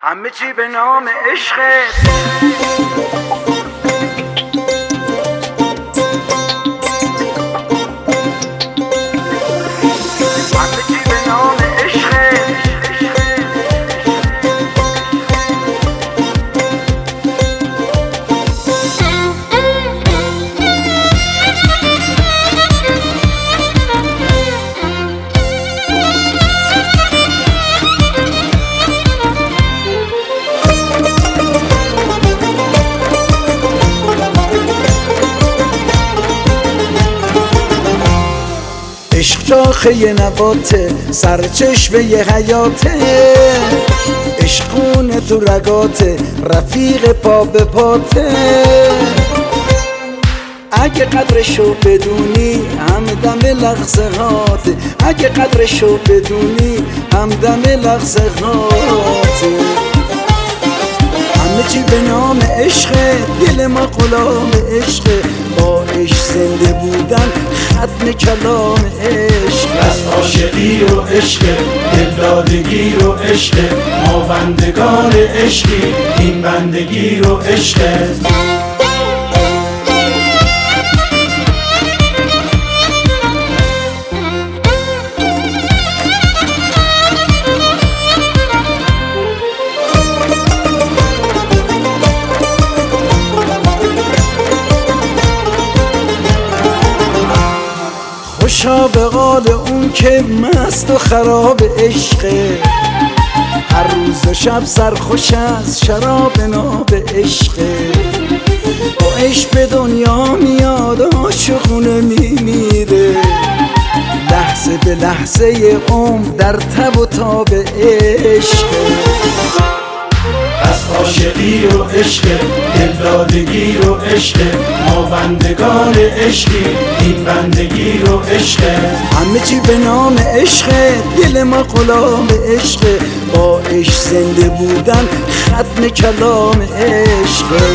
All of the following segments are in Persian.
همه چی به نام عشقت. عشق شاخه نباته، سرچشمه ی حیاته، عشقونه تو رگاته، رفیق پا به پاته. اگه قدرشو بدونی همدم لحظه هاته، اگه قدرشو بدونی همدم لحظه هاته. همه چی به نام عشقه، دل ما غلام عشقه، با عشق زنده بودن ختم کلام عشق. از عاشقی و عشق، دلدادگی و عشق، ما بندگان عشقی، این بندگی و عشق. خوشا به قال اون که مست و خراب عشقه، هر روز و شب سرخوش از شراب ناب عشقه. با عشق به دنیا میاد عاشقونه میمیره، لحظه به لحظه عمر در تب و تاب عشقه. از عاشقی و عشق، دلدادگی و عشق، ما بندگان عشقی، این بندگی و عشق. همه چی به نام عشقه، دل ما غلام عشقه، با عشق زنده بودن ختم کلام عشقه.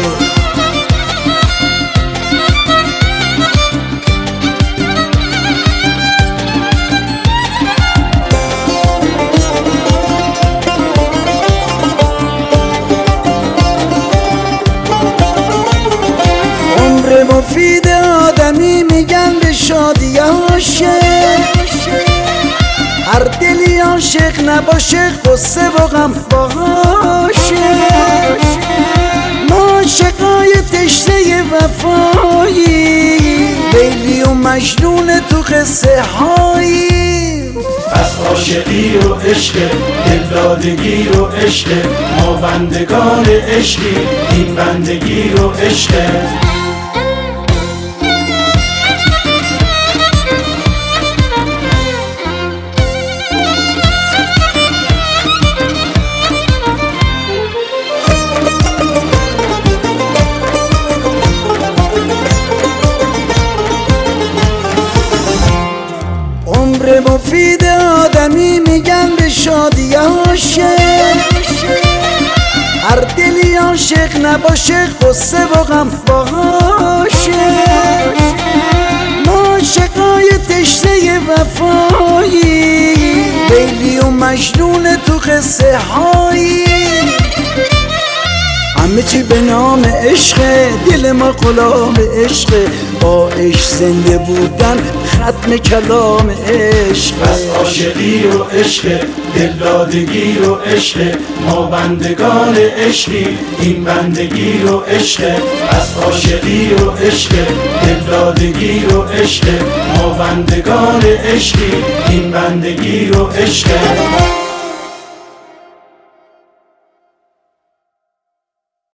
مفید آدمی میگن به شادی عاشق، هر دلی عاشق نباشه قصه و غم باشه. ما عاشقای تشنه وفایی، لیلی و مجنون تو قصه هایی. از عاشقی و عشق، دلدادگی و عشق، ما بندگان عشقی، این بندگی و عشق. مفید آدمی میگن به شادی عاشق، هر دلی عاشق نباشه قصه و غم باشه. ما عاشقای تشنه وفایی، لیلی و مجنون تو قصه هایی. همه چی به نام عشقه، دل ما غلام عشقه، با عشق زنده بودن ختم کلام عشق. از عاشقی و عشق، دلدادگی و عشق، ما بندگان عشقی، این بندگی و عشق. از عاشقی و عشق، دلدادگی و عشق، ما بندگان عشقی، این بندگی و عشق.